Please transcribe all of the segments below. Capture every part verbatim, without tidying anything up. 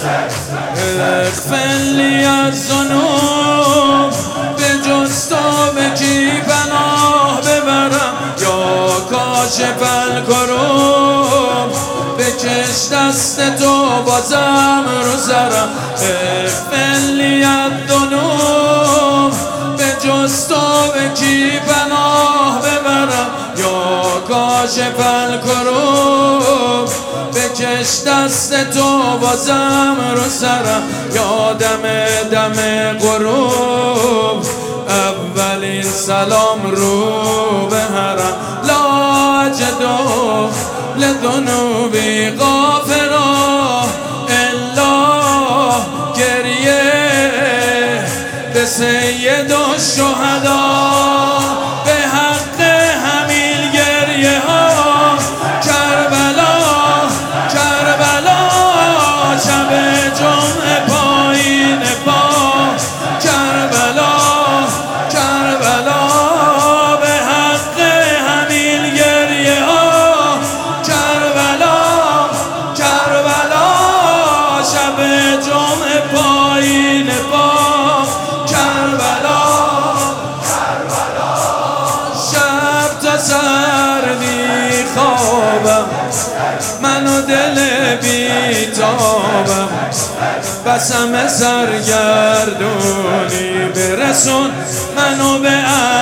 اغفرلی از ذنوب به جز تو به کی پناه ببرم یا کاشف الکروب بکش دست تو بازم رو سرم اغفرلی از ذنوب به جز تو به کی پناه ببرم یا کاشف الکروب بکش دست تو بازم رو سرم یا دم دم غروب اولین سلام رو به حرم لا اجدو لذنوبی غافرا الا گریه به سید الشهدا به حق همین گریه ها کربلا کربلا شب جمعه پایین پا کربلا کربلا به حق همین گریه ها کربلا کربلا شب جمعه پایین پا کربلا کربلا شب تا سردی خوابم من و دل بیتابم بسم سرگردونی برسون منو به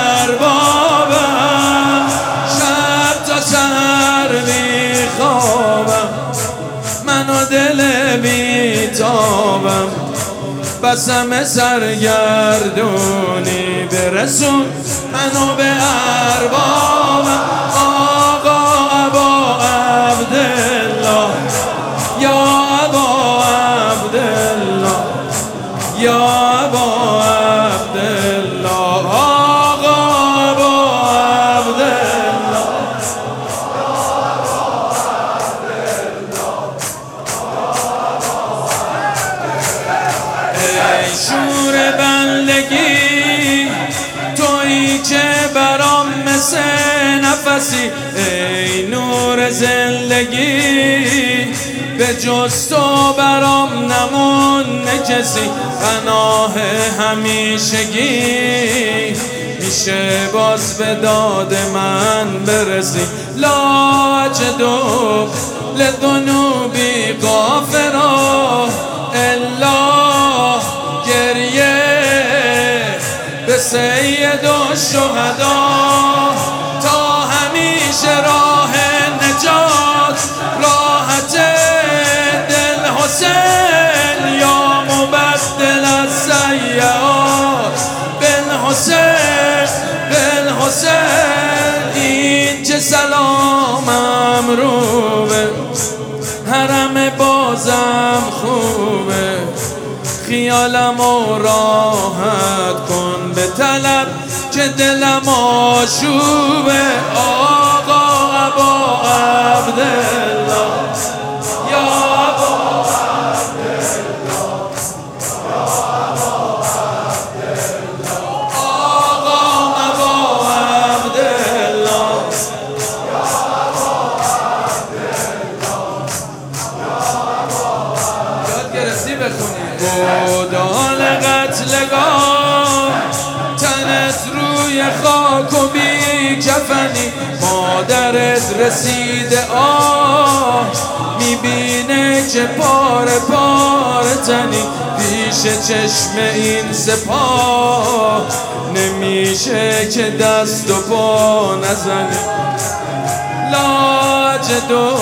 اربابم شب تا سردی خوابم من و دل بیتابم بسم سرگردونی برسون منو به اربابم آقا ابا عبدالله یا ابا عبدالله یا ابا عبدالله آقا ابا عبدالله ای شور بندگی تویی که برام مثل نفسی ای نور زندگی به جز تو برام نمونه کسی پناه همیشگی میشه باز به داد من برسی لا اجدو لذنوبی غافرا الا گریه به سید الشهدا تا همیشه راه نجات راحت دل حسین یا مبدل از سیئات بن حسین بن حسین این چه سلامم رو به حرم بازم خوبه خیالمو راحت کن به طلب که دلم آشوبه آقا ابا عبدالله یا ابا عبدالله آقا ابا عبدالله یاد گرفتی بخونی گودال قتلگاه تنت روی خاک و بی کفنی مادرت رسیده آه میبینه که پاره پاره تنی پیش چشم این سپاه نمیشه که دست و پا نزنی لا اجدو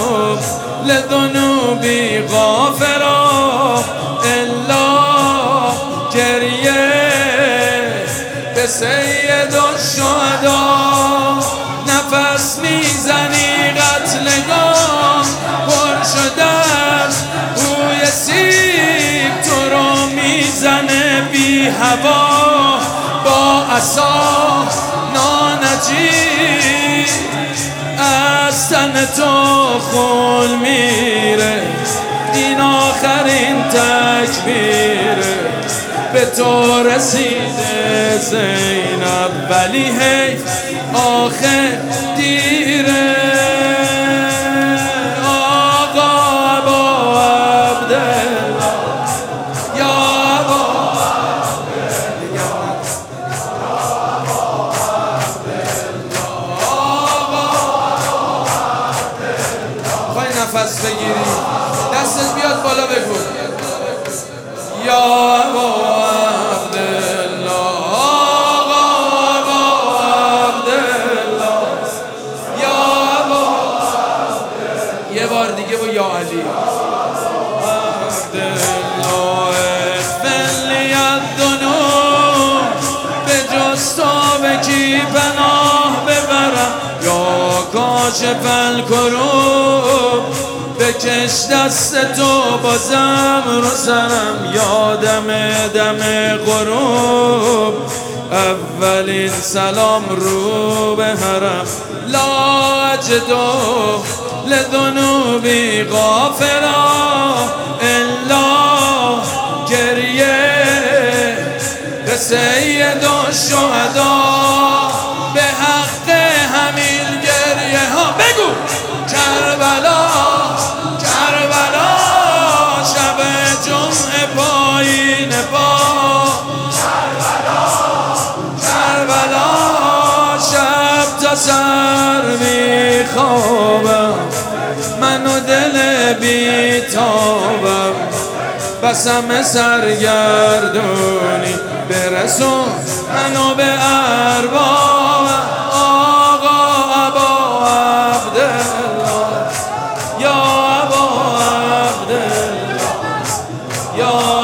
لذنوبی غافرا الا گریه به سید الشهدا نفس میزنی قتلگاه پر شدن بوی سیب تو رو میزنه بی هوا با عصا نانجی از تن تو خون میره این آخرین تکبیره به تو رسیده زینب ولی هی آخه دیره آقا ابا عبدالله دست بگیری، دستت بیاد بالا بگو یا ابا عبدالله، آقا ابا عبدالله، یا ابا عبدالله. یه بار دیگه با یا علی عبدالله اغفرلی الذنوب، به جز تو به کی پناه ببرم، یا کاشف الکروب، بکش دست تو بازم رو سرم، یا دم دم غروب، اولین سلام رو به حرم، لا اجدو لذنوبی غافرا الا گریه به سید الشهدا، به حق همین گریه ها بگو کربلا کربلا، شب جمعه پایین پا کربلا کربلا، شب تا سر میخوابم من و دل بیتابم، بسم سرگردونی برسون منو به ارباب، آقا ابا عبدالله، یا ابا عبدالله، یا